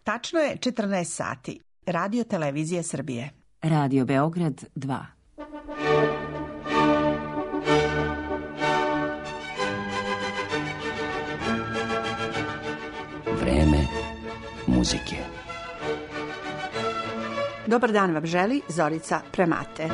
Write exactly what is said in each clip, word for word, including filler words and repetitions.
Tačno je četrnaest sati. Radio Televizija Srbije. Radio Beograd dva. Vreme muzike. Dobar dan vam želi Zorica Premate.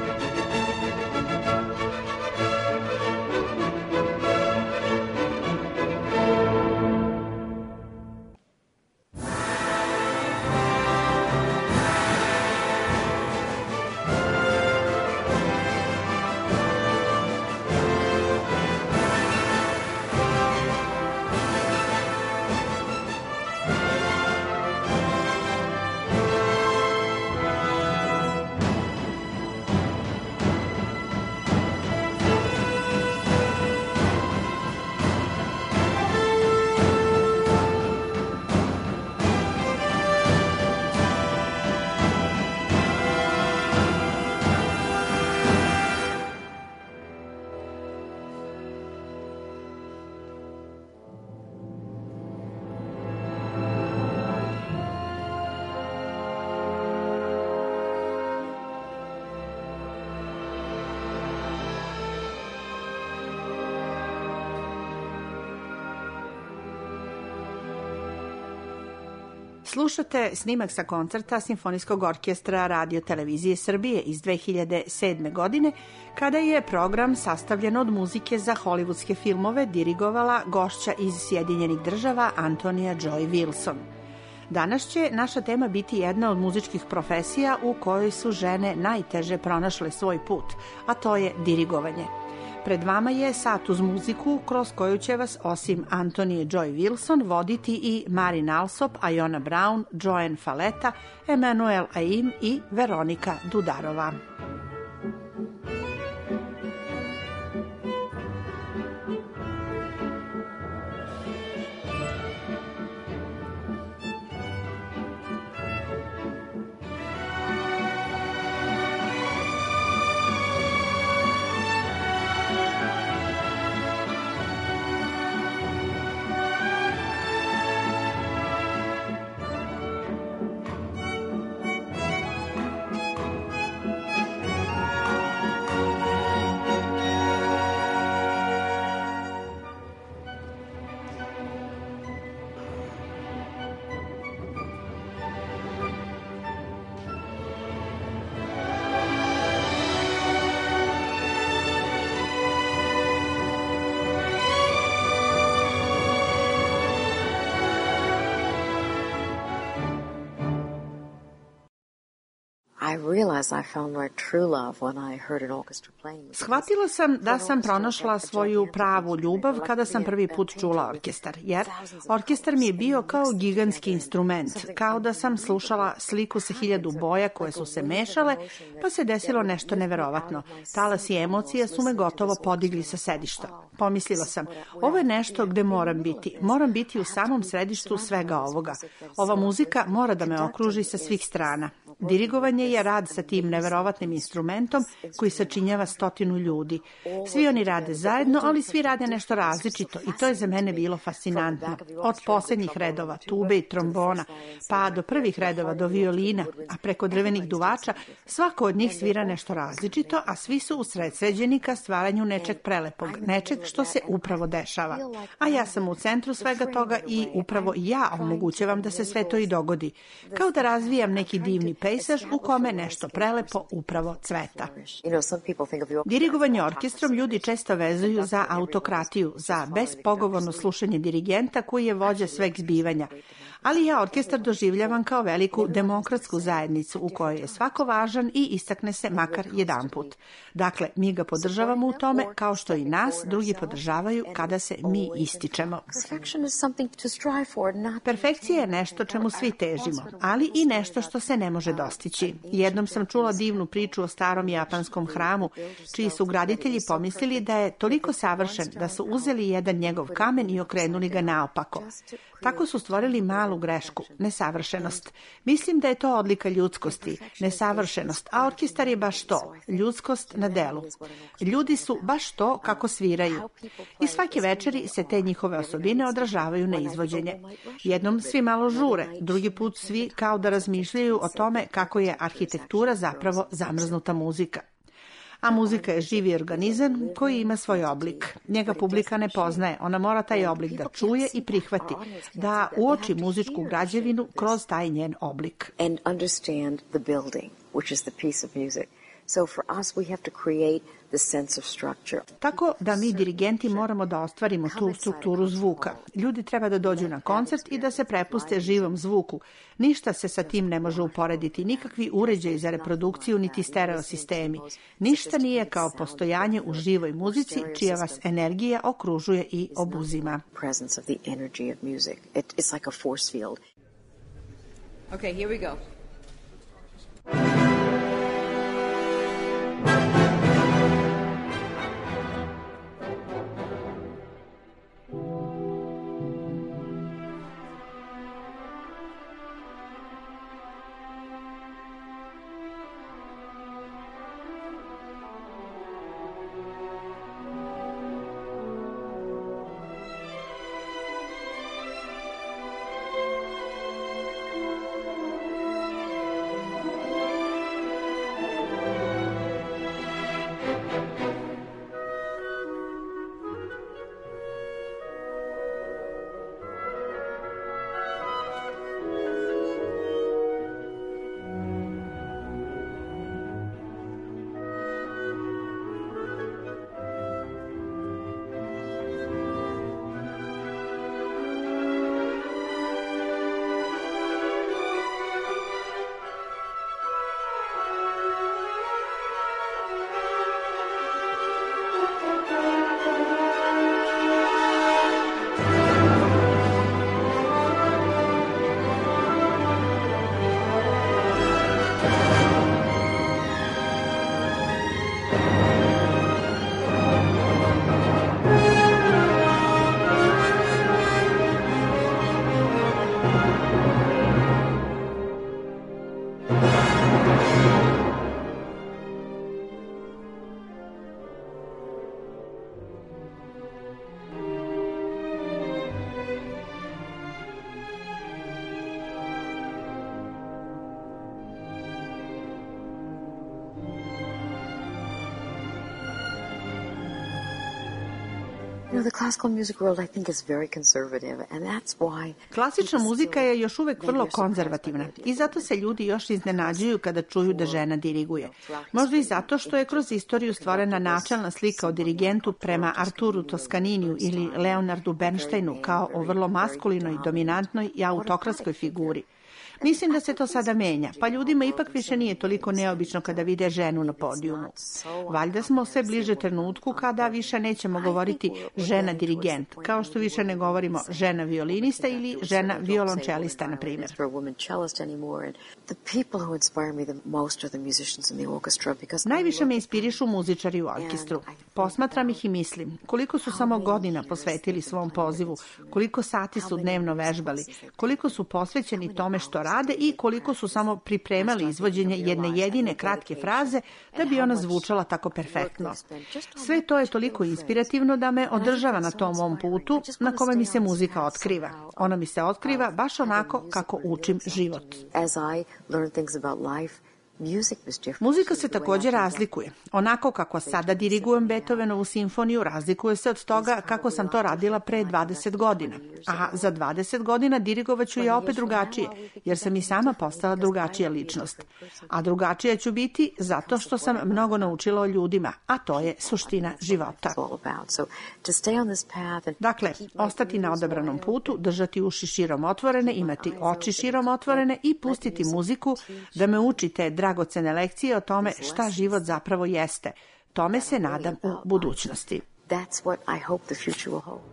Slušate snimak sa koncerta Simfonijskog orkestra Radio Televizije Srbije iz dve hiljade sedme. godine, kada je program sastavljen od muzike za hollywoodske filmove dirigovala gošća iz Sjedinjenih Država Antonija Joy Wilson. Danas će naša tema biti jedna od muzičkih profesija u kojoj su žene najteže pronašle svoj put, a to je dirigovanje. Pred vama je sat uz muziku kroz koju će vas osim Antonije Joy Wilson voditi i Marin Alsop, Iona Brown, Joan Faleta, Emanuel Aim i Veronika Dudarova. Shvatila sam da sam pronašla svoju pravu ljubav kada sam prvi put čula orkestar, jer orkestar mi je bio kao gigantski instrument, kao da sam slušala sliku sa hiljadu boja koje su se mešale, pa se desilo nešto neverovatno. Talasi emocija su me gotovo podigli sa sedišta. Pomislila sam, ovo je nešto gde moram biti. Moram biti u samom središtu svega ovoga. Ova muzika mora da me okruži sa svih strana. Dirigovanje je rad sa tim neverovatnim instrumentom koji sačinjava stotinu ljudi. Svi oni rade zajedno, ali svi rade nešto različito i to je za mene bilo fascinantno. Od poslednjih redova, tube i trombona, pa do prvih redova, do violina, a preko drvenih duvača, svako od njih svira nešto različito, a svi su usredsređeni ka stvaranju nečeg prelepog, nečeg što se upravo dešava. A ja sam u centru svega toga i upravo ja omogućavam da se sve to i dogodi. Kao da razvijam neki divni pejsaž u kome nešto prelepo upravo cveta. Dirigovanje orkestrom ljudi često vezuju za autokratiju, za bespogovorno slušanje dirigenta koji je vođa sveg zbivanja. Ali ja orkestar doživljavam kao veliku demokratsku zajednicu u kojoj je svako važan i istakne se makar jedanput. Dakle, mi ga podržavamo u tome kao što i nas drugi podržavaju kada se mi ističemo. Perfekcija je nešto čemu svi težimo, ali i nešto što se ne može dostići. Jednom sam čula divnu priču o starom japanskom hramu, čiji su graditelji pomislili da je toliko savršen da su uzeli jedan njegov kamen i okrenuli ga naopako. Tako su stvorili malu grešku, nesavršenost. Mislim da je to odlika ljudskosti, nesavršenost, a orkestar je baš to, ljudskost na delu. Ljudi su baš to kako sviraju. I svake večeri se te njihove osobine odražavaju na izvođenje. Jednom svi malo žure, drugi put svi kao da razmišljaju o tome kako je arhitektura zapravo zamrznuta muzika. A muzika je živi organizam koji ima svoj oblik. Njega publika ne poznaje, ona mora taj oblik da čuje i prihvati, da uoči muzičku građevinu kroz taj njen oblik. So for us we have to create the sense of structure. Tako da mi dirigenti moramo da ostvarimo tu strukturu zvuka. Ljudi treba da dođu na koncert i da se prepuste živom zvuku. Ništa se sa tim ne može uporediti, nikakvi uređaji za reprodukciju niti stereo sistemi. Ništa nije kao postojanje u živoj muzici čija vas energija okružuje i obuzima. Presence of the energy of music. It, it's like a force field. Okay, here we go. Klasična muzika je još uvek vrlo konzervativna i zato se ljudi još iznenađuju kada čuju da žena diriguje. Možda i zato što je kroz istoriju stvorena načelna slika o dirigentu prema Arturu Toskaniniju ili Leonardu Bernsteinu kao o vrlo maskulinoj, dominantnoj i autokratskoj figuri. Mislim da se to sada menja, pa ljudima ipak više nije toliko neobično kada vide ženu na podijumu. Valjda smo sve bliže trenutku kada više nećemo govoriti žena dirigent, kao što više ne govorimo žena violinista ili žena violončelista, na primjer. Najviše me inspirišu muzičari u orkestru. Posmatram ih i mislim koliko su samo godina posvetili svom pozivu, koliko sati su dnevno vežbali, koliko su posvećeni tome što rade i koliko su samo pripremali izvođenje jedne jedine kratke fraze da bi ona zvučala tako perfektno. Sve to je toliko inspirativno da me održava na tom mom putu na kome mi se muzika otkriva. Ona mi se otkriva baš onako kako učim život. Muzika se također razlikuje. Onako kako sada dirigujem Beethovenovu simfoniju, razlikuje se od toga kako sam to radila pre dvadeset godina. A za dvadeset godina dirigovaću je opet drugačije, jer sam i sama postala drugačija ličnost. A drugačija ću biti zato što sam mnogo naučila o ljudima, a to je suština života. Dakle, ostati na odabranom putu, držati uši širom otvorene, imati oči širom otvorene i pustiti muziku da me uči te dragocene lekcije o tome šta život zapravo jeste. Tome se nadam u budućnosti. That's what I hope the future will hold.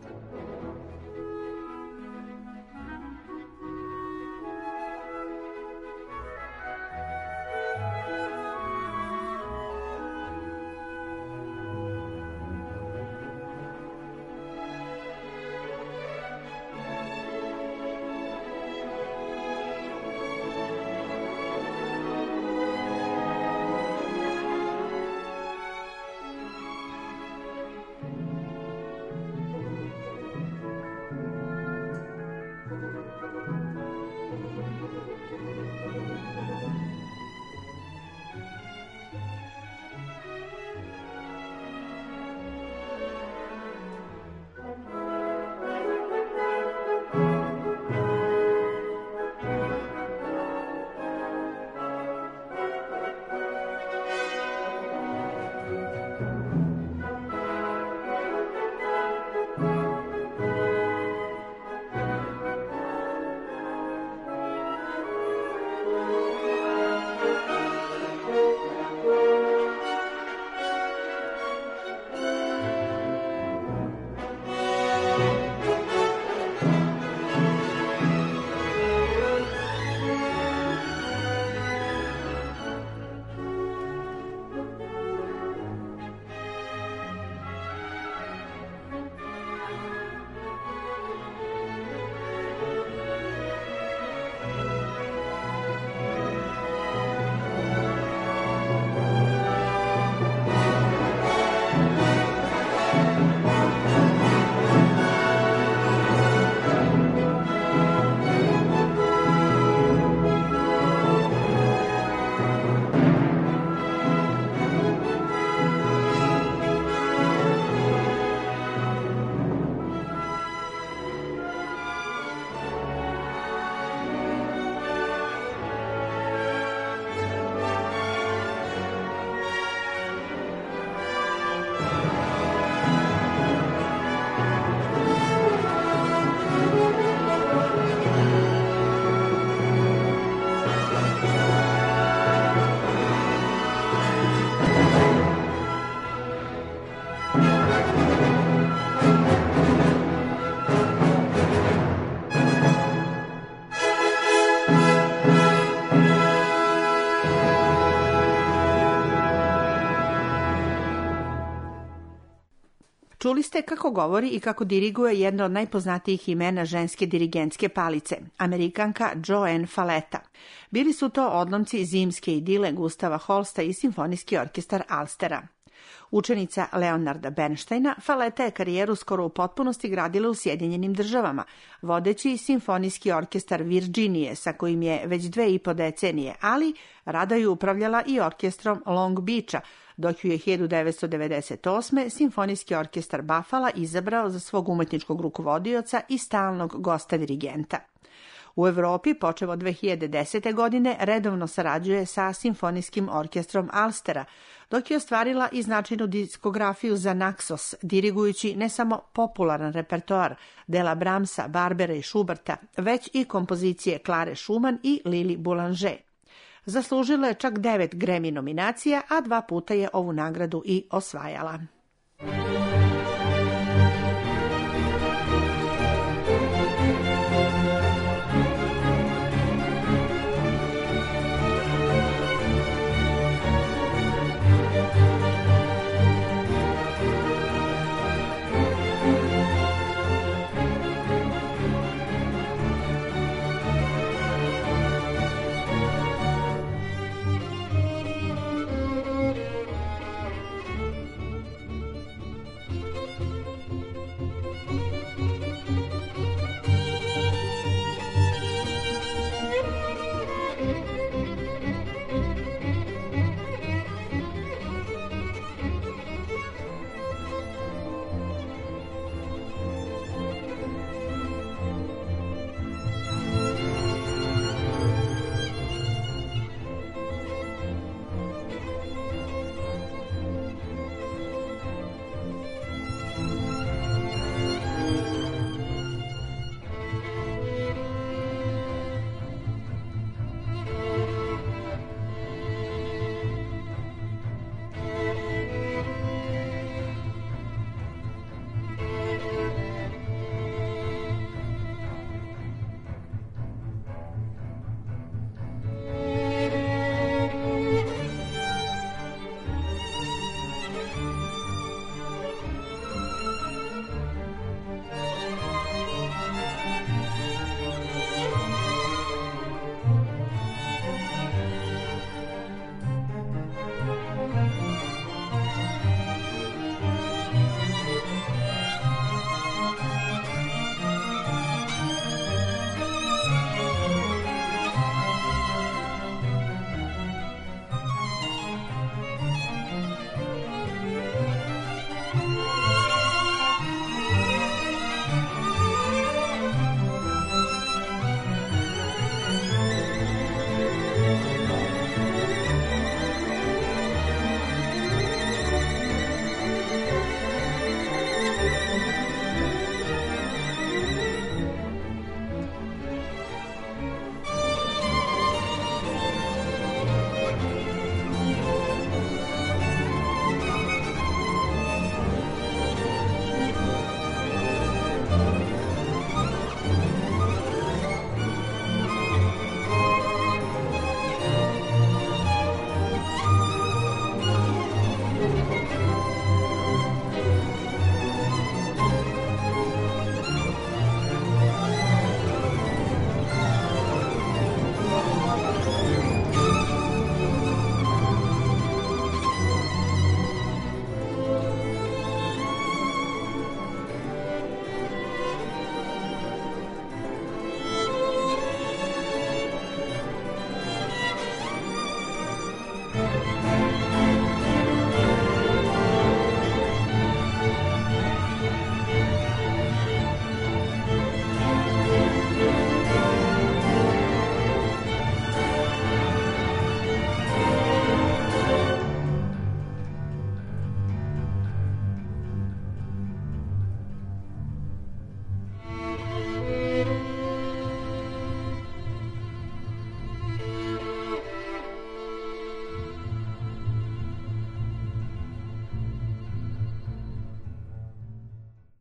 Čuli ste kako govori i kako diriguje jedno od najpoznatijih imena ženske dirigentske palice, Amerikanka Joan Faleta. Bili su to odlomci zimske idile Gustava Holsta i simfonijski orkestar Alstera. Učenica Leonarda Bernsteina, Faleta je karijeru skoro u potpunosti gradila u Sjedinjenim državama, vodeći simfonijski orkestar Virginije, sa kojim je već dve i po decenije, ali rado je upravljala i orkestrom Long Beacha, dok ju je hiljadu devetsto devedeset osme. simfonijski orkestar Buffalo izabrao za svog umetničkog rukovodioca i stalnog gosta dirigenta. U Evropi, počev od dve hiljade desete. godine, redovno sarađuje sa simfonijskim orkestrom Alstera, dok je ostvarila i značajnu diskografiju za Naxos, dirigujući ne samo popularan repertoar dela Brahmsa, Barbera i Schuberta, već i kompozicije Klare Schumann i Lili Boulanger. Zaslužila je čak devet Grammy nominacija, a dva puta je ovu nagradu i osvajala.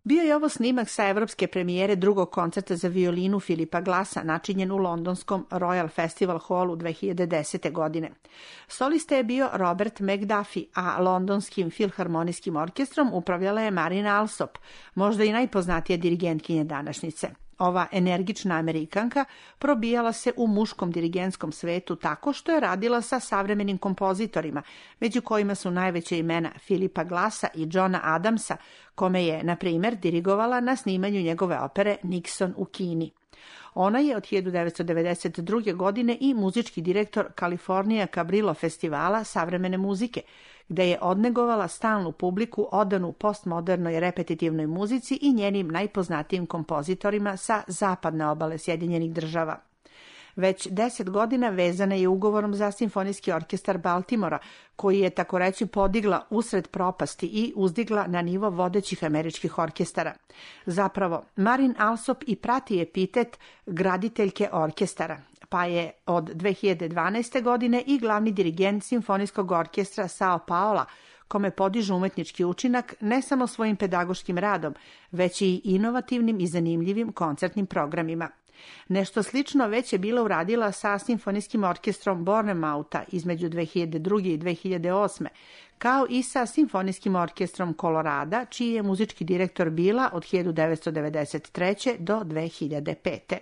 Bio je ovo snimak sa evropske premijere drugog koncerta za violinu Filipa Glassa, načinjen u londonskom Royal Festival Hallu dve hiljade desete. godine. Solista je bio Robert McDuffie, a londonskim filharmonijskim orkestrom upravljala je Marin Alsop, možda i najpoznatija dirigentkinja današnjice. Ova energična Amerikanka probijala se u muškom dirigentskom svetu tako što je radila sa savremenim kompozitorima, među kojima su najveća imena Filipa Glassa i Johna Adamsa, kome je, na primjer, dirigovala na snimanju njegove opere Nixon u Kini. Ona je od hiljadu devetsto devedeset druge. godine i muzički direktor California Cabrillo festivala savremene muzike, gde je odnegovala stalnu publiku odanu postmodernoj repetitivnoj muzici i njenim najpoznatijim kompozitorima sa zapadne obale Sjedinjenih Država. Već deset godina vezana je ugovorom za simfonijski orkestar Baltimora, koji je tako reći podigla usred propasti i uzdigla na nivo vodećih američkih orkestara. Zapravo, Marin Alsop i prati epitet graditeljke orkestara, pa je od dve hiljade dvanaeste. godine i glavni dirigent simfonijskog orkestra Sao Paola, kome podiže umetnički učinak ne samo svojim pedagoškim radom, već i inovativnim i zanimljivim koncertnim programima. Nešto slično već je bila uradila sa simfonijskim orkestrom Bournemouta između dve hiljade druge. i dve hiljade osme. kao i sa simfonijskim orkestrom Kolorada, čiji je muzički direktor bila od hiljadu devetsto devedeset treće. do dve hiljade pete.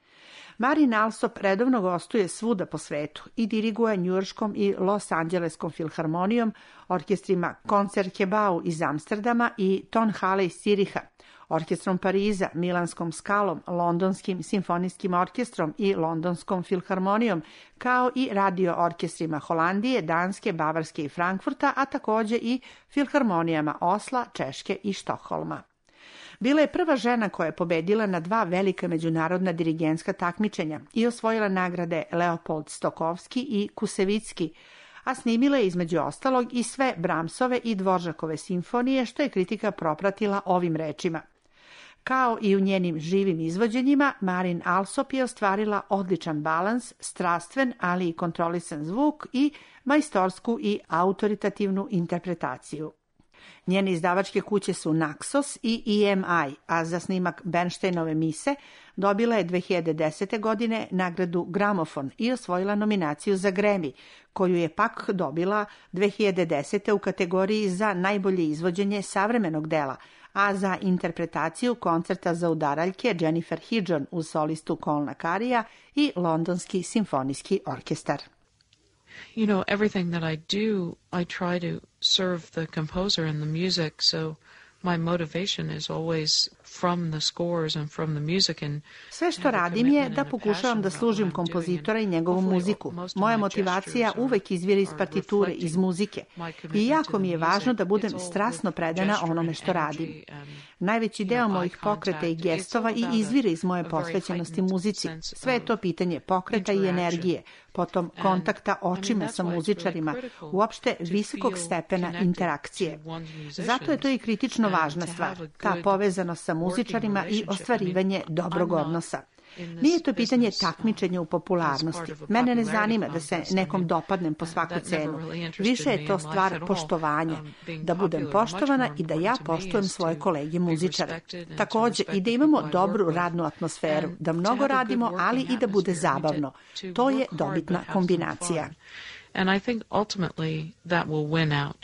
Marin Alsop redovno gostuje svuda po svetu i diriguje njujorškom i Los Angeleskom filharmonijom, orkestrima Concertgebouw iz Amsterdama i Tonhalle iz Ciriha, orkestrom Pariza, Milanskom Scalom, Londonskim simfonijskim orkestrom i Londonskom filharmonijom, kao i radio orkestrima Holandije, Danske, Bavarske i Frankfurta, a također i filharmonijama Osla, Češke i Štokholma. Bila je prva žena koja je pobedila na dva velika međunarodna dirigentska takmičenja i osvojila nagrade Leopold Stokowski i Kusevicki, a snimila je između ostalog i sve Brahmsove i Dvoržakove simfonije, što je kritika propratila ovim rečima. Kao i u njenim živim izvođenjima, Marin Alsop je ostvarila odličan balans, strastven, ali i kontrolisan zvuk i majstorsku i autoritativnu interpretaciju. Njene izdavačke kuće su Naxos i E M I, a za snimak Bernsteinove mise dobila je dve hiljade desete. godine nagradu Gramofon i osvojila nominaciju za Grammy, koju je pak dobila dve hiljade desete. u kategoriji za najbolje izvođenje savremenog dela, a za interpretaciju koncerta za udaraljke Jennifer Hidžon uz solistu Colna Carija i Londonski simfonijski orkestar. You know, everything that I do, I try to serve the composer and the music, so my motivation is always from the scores and from the music. And sve što radim je da pokušavam da služim kompozitora i njegovu muziku. Moja motivacija uvek izvire iz partiture, iz muzike. I jako mi je važno da budem strasno predana onome što radim. Najveći deo mojih pokreta i gestova i izvire iz moje posvećenosti muzici. Sve je to pitanje pokreta i energije, potom kontakta očima sa muzičarima, uopšte visokog stepena interakcije. Zato je to i kritično važna stvar, ta povezanost sa muzičarima i ostvarivanje dobrog odnosa. Nije to pitanje takmičenja u popularnosti. Mene ne zanima da se nekom dopadnem po svaku cenu. Više je to stvar poštovanja, da budem poštovana i da ja poštujem svoje kolege muzičare. Također i da imamo dobru radnu atmosferu, da mnogo radimo, ali i da bude zabavno. To je dobitna kombinacija. And I think ultimately that will win out.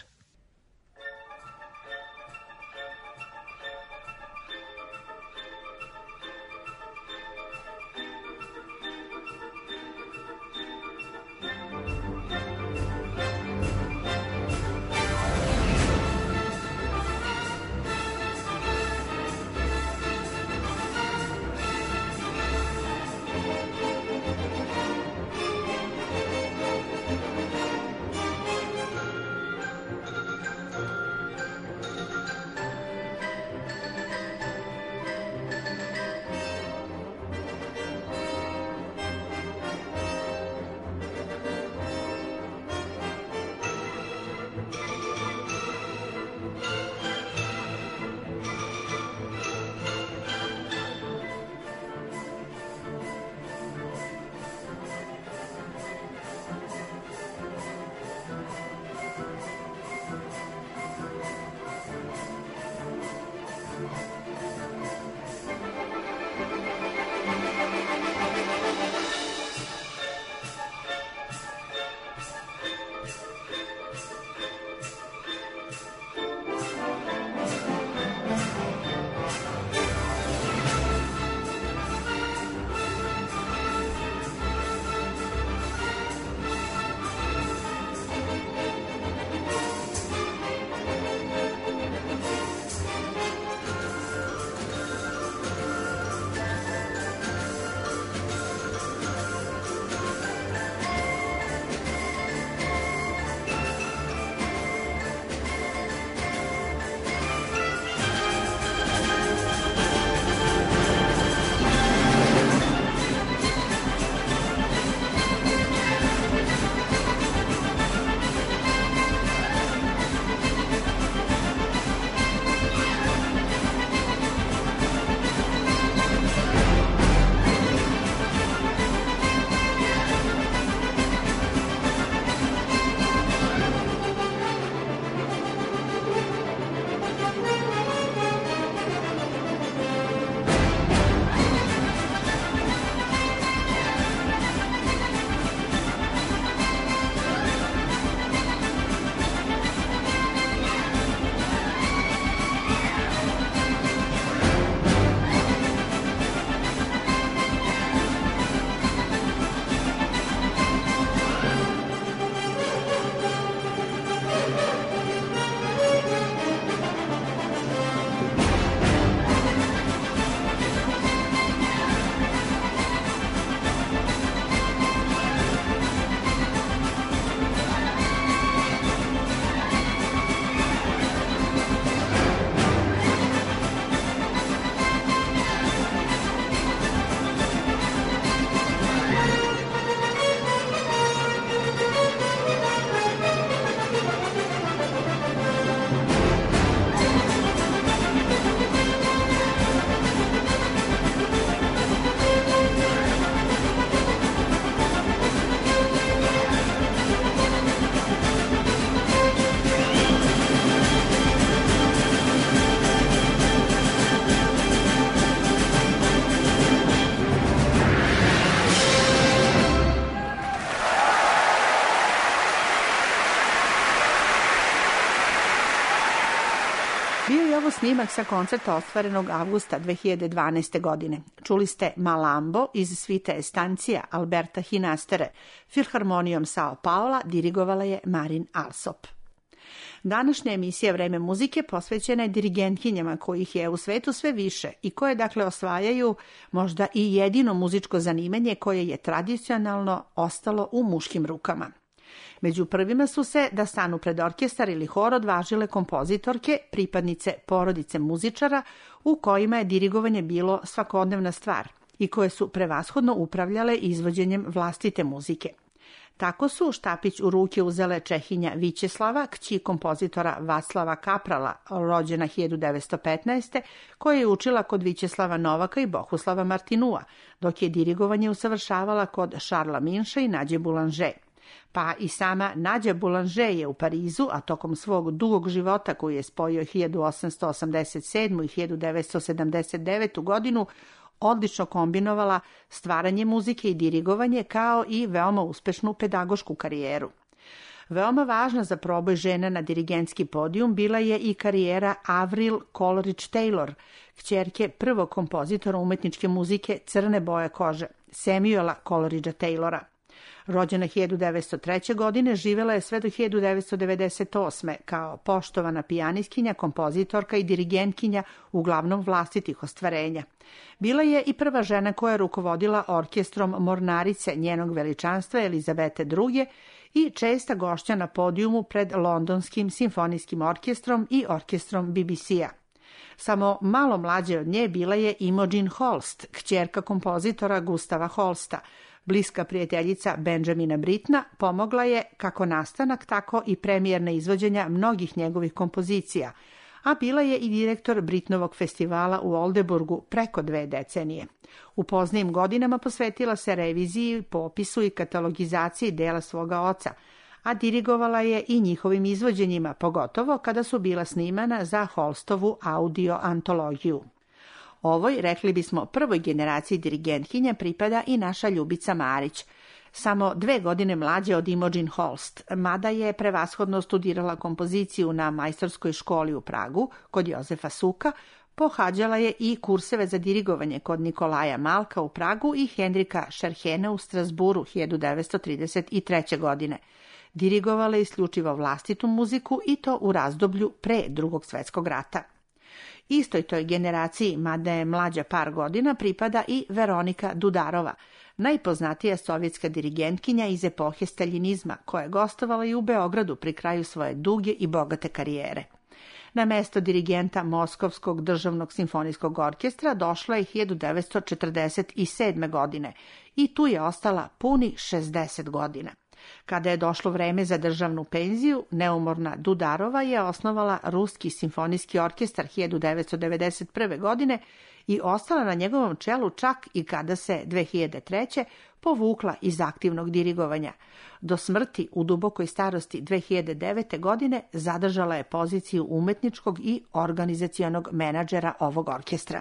snimak sa koncerta ostvarenog avgusta dve hiljade dvanaeste. godine. Čuli ste Malambo iz svite Estancija Alberta Hinastere. Filharmonijom Sao Paula dirigovala je Marin Alsop. Današnja emisija Vreme muzike posvećena je dirigentkinjama kojih je u svetu sve više i koje dakle osvajaju možda i jedino muzičko zanimanje koje je tradicionalno ostalo u muškim rukama. Među prvima su se da stanu pred orkestar ili hor odvažile kompozitorke, pripadnice porodice muzičara u kojima je dirigovanje bilo svakodnevna stvar i koje su prevashodno upravljale izvođenjem vlastite muzike. Tako su štapić u ruke uzele Čehinja Vićeslava, kći kompozitora Vaclava Kaprala, rođena hiljadu devetsto petnaeste. koja je učila kod Vićeslava Novaka i Bohuslava Martinua, dok je dirigovanje usavršavala kod Šarla Minša i Nađe Boulanger. Pa i sama Nađa Boulanger je u Parizu, a tokom svog dugog života koji je spojio hiljadu osamsto osamdeset sedmu. i hiljadu devetsto sedamdeset devetu. godinu, odlično kombinovala stvaranje muzike i dirigovanje kao i veoma uspešnu pedagošku karijeru. Veoma važna za proboj žena na dirigentski podijum bila je i karijera Avril Coleridge Taylor, kćerke prvog kompozitora umetničke muzike crne boje kože, Samuela Coleridgea Taylora. Rođena hiljadu devetsto treće. godine, živela je sve do hiljadu devetsto devedeset osme. kao poštovana pijanistkinja, kompozitorka i dirigentkinja uglavnom vlastitih ostvarenja. Bila je i prva žena koja je rukovodila orkestrom mornarice njenog veličanstva Elizabete druge. i česta gošća na podijumu pred Londonskim simfonijskim orkestrom i orkestrom B B C-a. Samo malo mlađe od nje bila je Imogen Holst, kćerka kompozitora Gustava Holsta. Bliska prijateljica Benjamina Britna pomogla je kako nastanak, tako i premijerna izvođenja mnogih njegovih kompozicija, a bila je i direktor Britnovog festivala u Oldeburgu preko dve decenije. U poznijim godinama posvetila se reviziji, popisu i katalogizaciji dela svoga oca, a dirigovala je i njihovim izvođenjima, pogotovo kada su bila snimana za Holstovu audio antologiju. Ovoj, rekli bismo, prvoj generaciji dirigentkinja pripada i naša Ljubica Marić, samo dve godine mlađe od Imogen Holst, mada je prevashodno studirala kompoziciju na majstorskoj školi u Pragu kod Jozefa Suka, pohađala je i kurseve za dirigovanje kod Nikolaja Malka u Pragu i Henrika Šerhena u Strasburu hiljadu devetsto trideset treće. godine. Dirigovala je isključivo vlastitu muziku i to u razdoblju pre Drugog svjetskog rata. Istoj toj generaciji, mada je mlađa par godina, pripada i Veronika Dudarova, najpoznatija sovjetska dirigentkinja iz epohe staljinizma, koja je gostovala i u Beogradu pri kraju svoje duge i bogate karijere. Na mesto dirigenta Moskovskog državnog simfonijskog orkestra došla je hiljadu devetsto četrdeset sedme. godine i tu je ostala puni šezdeset godina. Kada je došlo vreme za državnu penziju, neumorna Dudarova je osnovala Ruski simfonijski orkestar hiljadu devetsto devedeset prve. godine i ostala na njegovom čelu čak i kada se dve hiljade treće. povukla iz aktivnog dirigovanja. Do smrti u dubokoj starosti dve hiljade devete. godine zadržala je poziciju umetničkog i organizacionog menadžera ovog orkestra.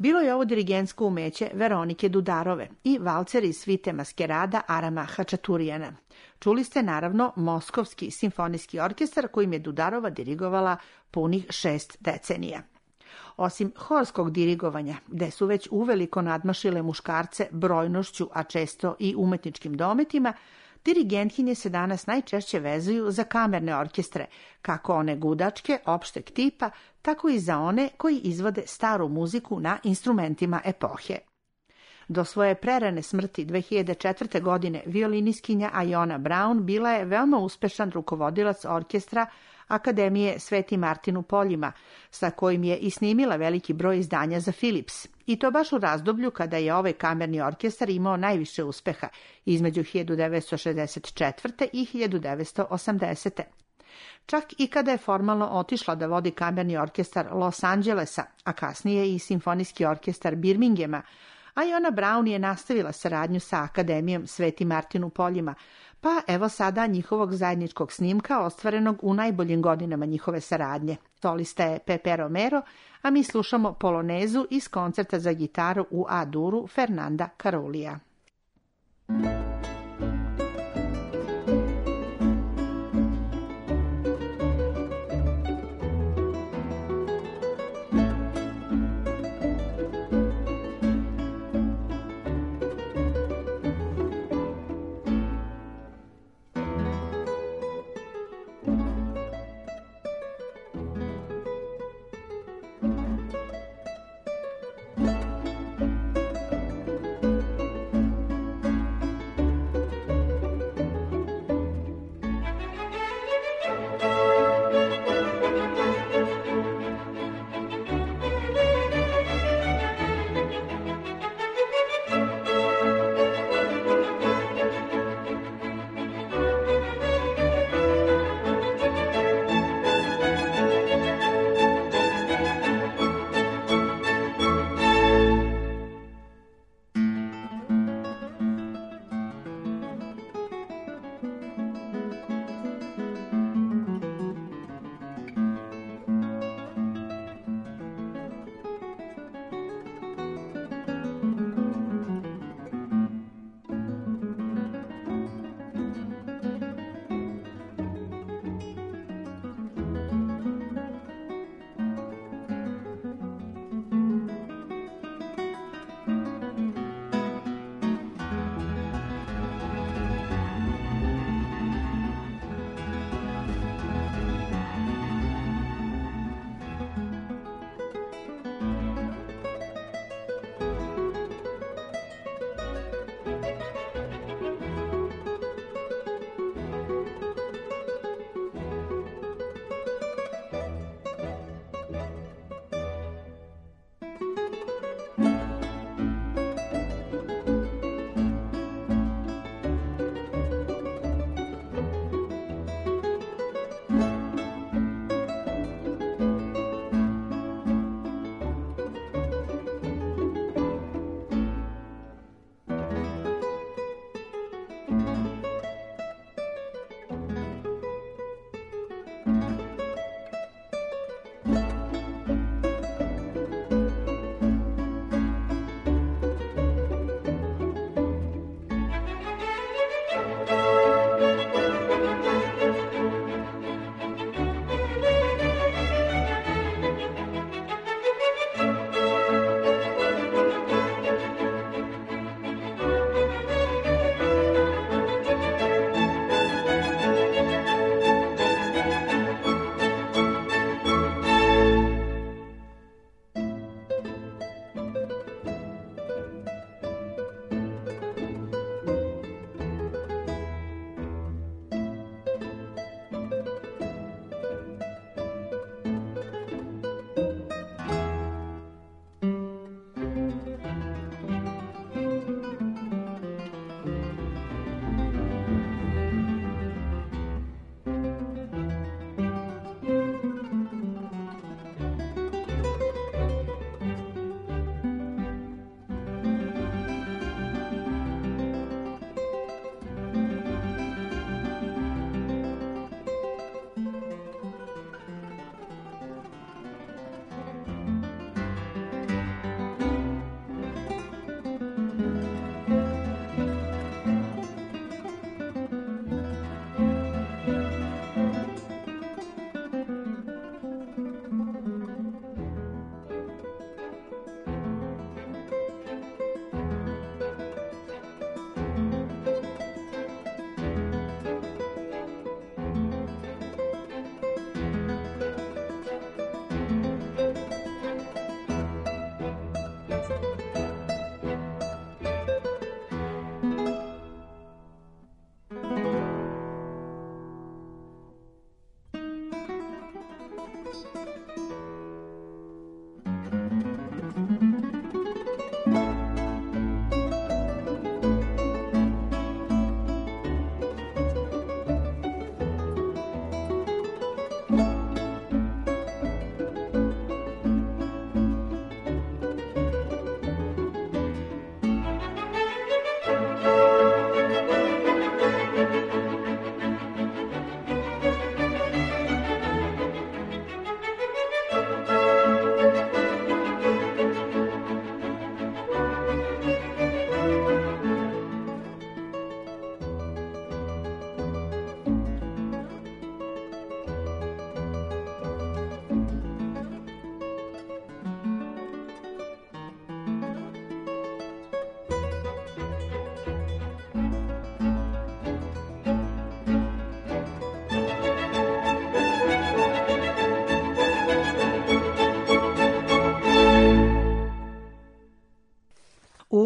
Bilo je ovo dirigentsko umeće Veronike Dudarove i valcer iz svite Maskerada Arama Hačaturijana. Čuli ste naravno Moskovski simfonijski orkestar kojim je Dudarova dirigovala punih šest decenija. Osim horskog dirigovanja, gde su već uveliko nadmašile muškarce brojnošću, a često i umetničkim dometima, dirigentkinje se danas najčešće vezuju za kamerne orkestre, kako one gudačke, opšteg tipa, tako i za one koji izvode staru muziku na instrumentima epohe. Do svoje prerane smrti dve hiljade četvrte. godine violiniskinja Iona Brown bila je veoma uspešan rukovodilac orkestra Akademije Sveti Martin u Poljima, sa kojim je i snimila veliki broj izdanja za Philips. I to baš u razdoblju kada je ovaj kamerni orkestar imao najviše uspeha, između hiljadu devetsto šezdeset četvrte. i hiljadu devetsto osamdesete. Čak i kada je formalno otišla da vodi kamerni orkestar Los Angelesa, a kasnije i simfonijski orkestar Birminghama, a Iona Brown je nastavila saradnju sa Akademijom Sveti Martin u Poljima, pa evo sada njihovog zajedničkog snimka ostvarenog u najboljim godinama njihove saradnje. Solista je Pepe Romero, a mi slušamo polonezu iz koncerta za gitaru u A-duru Fernanda Carolija.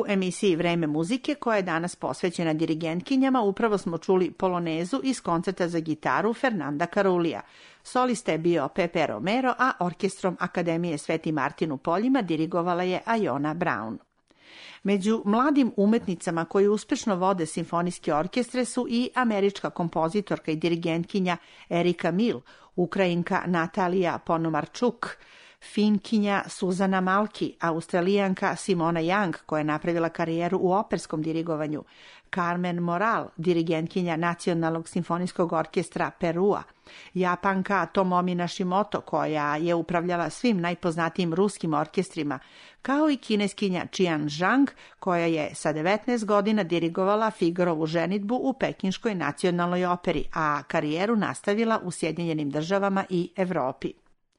emisiji Vreme muzike, koja je danas posvećena dirigentkinjama, upravo smo čuli polonezu iz koncerta za gitaru Fernanda Carulija. Solista je bio Pepe Romero, a orkestrom Akademije Sveti Martin u Poljima dirigovala je Iona Brown. Među mladim umetnicama koji uspešno vode simfonijske orkestre su i američka kompozitorka i dirigentkinja Erika Mil, Ukrajinka Natalija Ponomarčuk, Finkinja Suzana Malki, Australijanka Simona Young, koja je napravila karijeru u operskom dirigovanju, Carmen Moral, dirigentkinja Nacionalnog simfonijskog orkestra Perua, Japanka Tomomi Nashimoto, koja je upravljala svim najpoznatijim ruskim orkestrima, kao i kineskinja Qian Zhang, koja je sa devetnaest godina dirigovala Figarovu ženidbu u Pekinškoj nacionalnoj operi, a karijeru nastavila u Sjedinjenim državama i Evropi.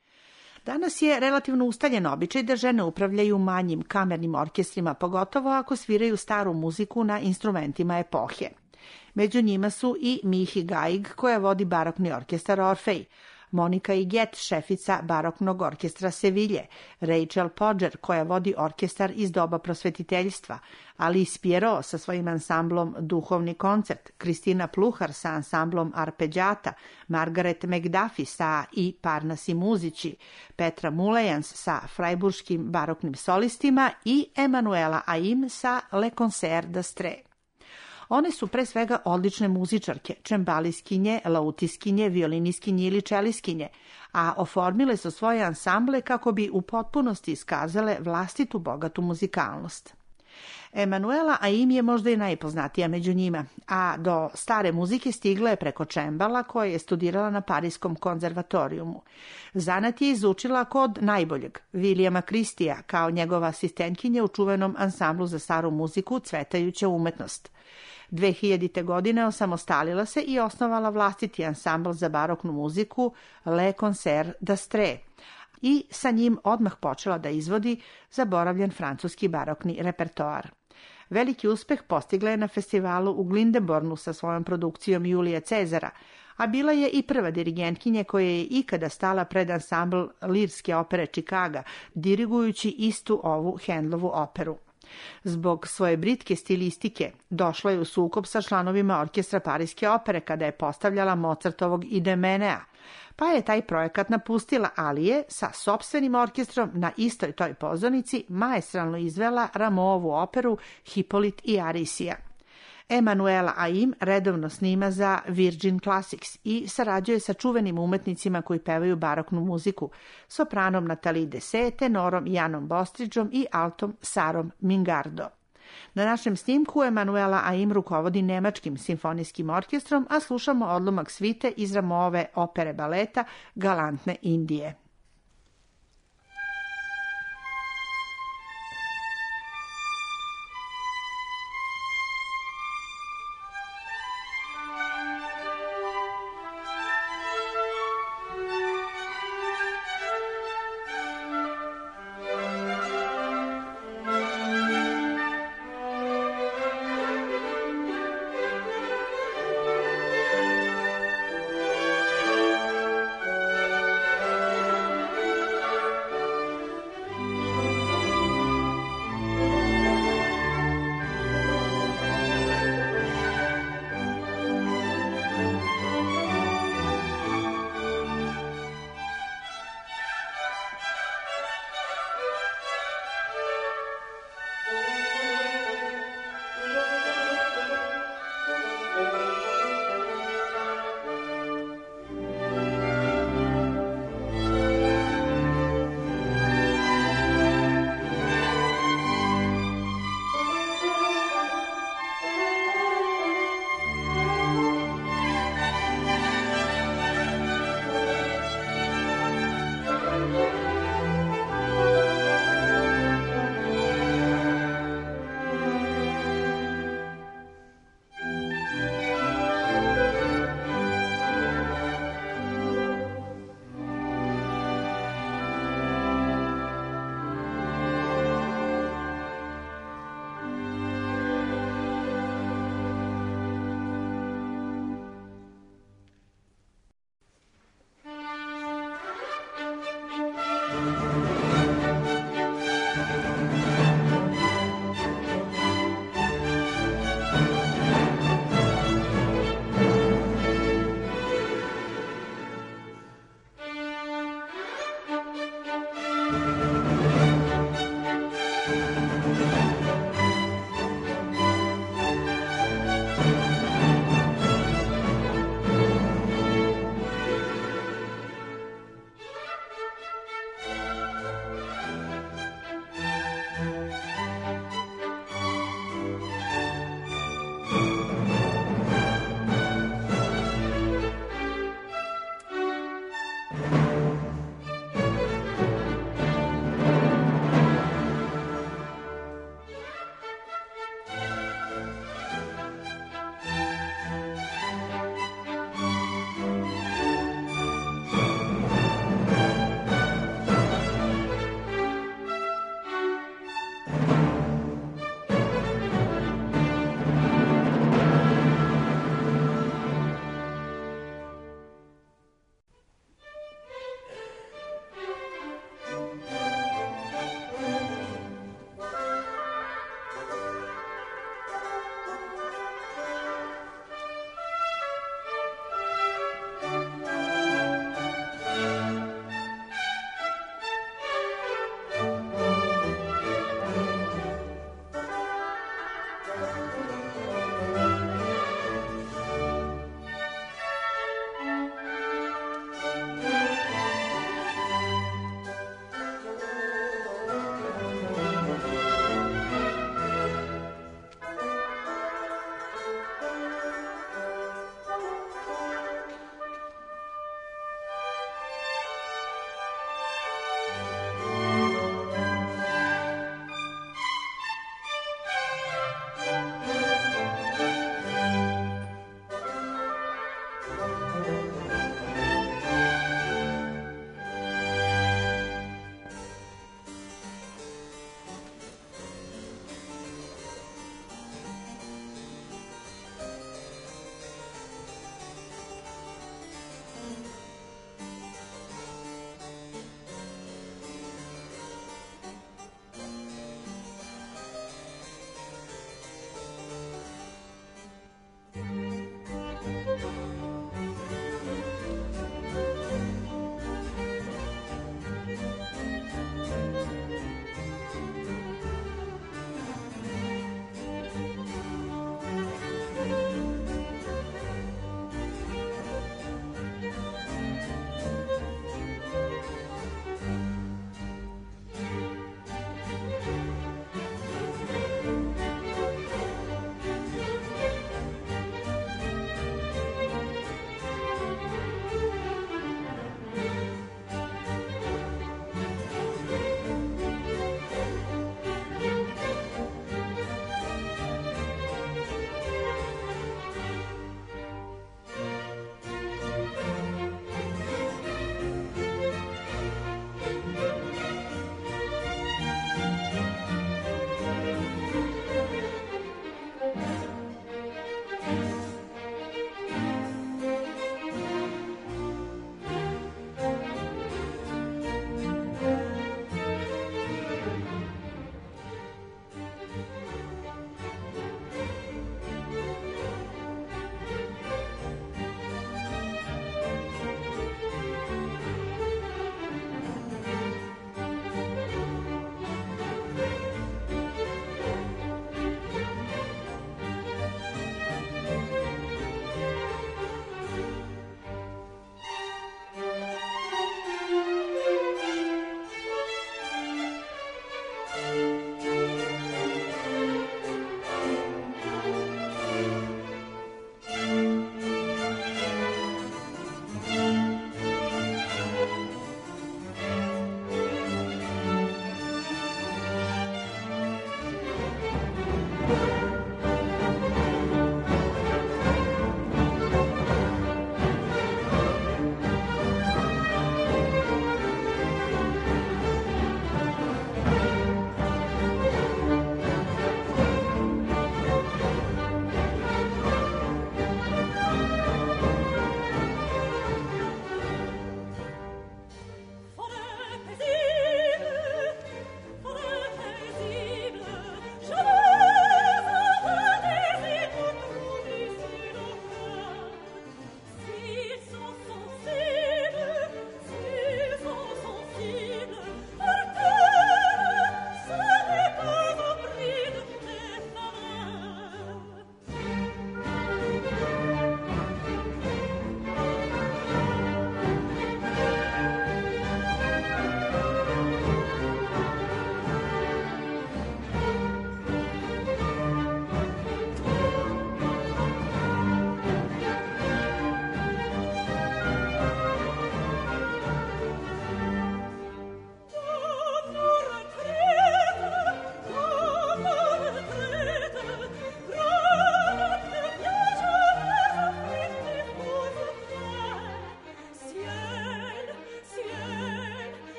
Danas je relativno ustaljen običaj da žene upravljaju manjim kamernim orkestrima, pogotovo ako sviraju staru muziku na instrumentima epohe. Među njima su i Mihi Gaig, koja vodi barokni orkestar Orfej, Monika Iget, šefica baroknog orkestra Sevilje, Rachel Podger, koja vodi orkestar iz doba prosvetiteljstva, Alice Pierrot sa svojim ansamblom Duhovni koncert, Kristina Pluhar sa ansamblom Arpeggiata, Margaret McDuffie sa I Parnasi muzici, Petra Mulejans sa frajburškim baroknim solistima i Emanuela Aim sa Le Concert d'Astre. One su pre svega odlične muzičarke, čembaliskinje, lautiskinje, violiniskinje ili čeliskinje, a oformile su svoje ansamble kako bi u potpunosti iskazale vlastitu bogatu muzikalnost. Emanuela Aim je možda i najpoznatija među njima, a do stare muzike stigla je preko čembala, koje je studirala na Parijskom konzervatorijumu. Zanat je izučila kod najboljeg, Williama Christija, kao njegova asistentkinja u čuvenom ansamblu za staru muziku Cvetajuća umetnost. dve hiljadite. godine osamostalila se i osnovala vlastiti ansambl za baroknu muziku Le Concert d'Astre i sa njim odmah počela da izvodi zaboravljen francuski barokni repertoar. Veliki uspeh postigla je na festivalu u Glindebornu sa svojom produkcijom Julija Cezara, a bila je i prva dirigentkinja koja je ikada stala pred ansambl Lirske opere Čikaga, dirigujući istu ovu Handlovu operu. Zbog svoje britke stilistike došla je u sukob sa članovima orkestra Parijske opere kada je postavljala Mozartovog Idomenea, pa je taj projekat napustila, ali je sa sopstvenim orkestrom na istoj toj pozornici maestralno izvela Rameauovu operu Hipolit i Arisija. Emanuela Aim redovno snima za Virgin Classics i sarađuje sa čuvenim umetnicima koji pevaju baroknu muziku, sopranom Nathalie Dessay, tenorom Janom Bostridžom i altom Sarom Mingardo. Na našem snimku Emanuela Aim rukovodi nemačkim simfonijskim orkestrom, a slušamo odlomak svite iz Rameauove opere baleta Galantne Indije.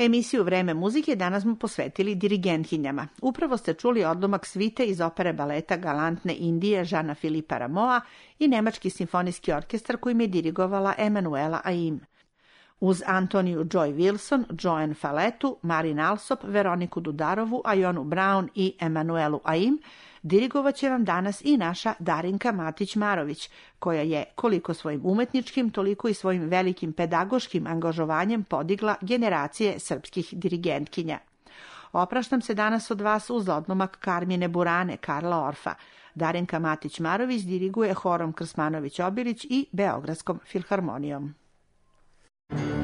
Emisiju Vreme muzike danas smo posvetili dirigentkinjama. Upravo ste čuli odlomak svite iz opere baleta Galantne Indije Žana Filipa Ramoa i Nemački simfonijski orkestar kojim je dirigovala Emanuela Aim. Uz Antoniju Joy Wilson, Joan Faletu, Marin Alsop, Veroniku Dudarovu, Ajonu Brown i Emanuelu Aim dirigovat će vam danas i naša Darinka Matić-Marović, koja je, koliko svojim umetničkim, toliko i svojim velikim pedagoškim angažovanjem podigla generacije srpskih dirigentkinja. Opraštam se danas od vas uz odlomak Karmine Burane, Karla Orfa. Darinka Matić-Marović diriguje horom Krsmanović-Obilić i Beogradskom filharmonijom.